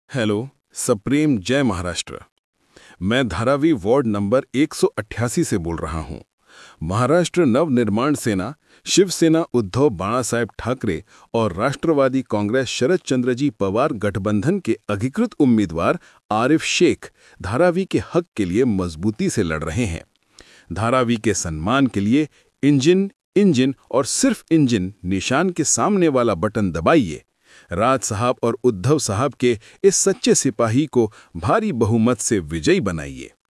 Hello, सप्रेम जय महाराष्ट्र। मैं धारावी वार्ड नंबर 188 से बोल रहा हूं। महाराष्ट्र नवनिर्माण सेना, शिवसेना उद्धव बाळासाहेब ठाकरे और राष्ट्रवादी कांग्रेस शरद चंद्रजी पवार गठबंधन के अधिकृत उम्मीदवार आरिफ शेख धारावी के हक के लिए मजबूती से लड़ रहे हैं। धारावी के सम्मान के लिए इंजन इंजन और सिर्फ इंजन निशान के सामने वाला बटन दबाइए। राज साहब और उद्धव साहब के इस सच्चे सिपाही को भारी बहुमत से विजयी बनाइए।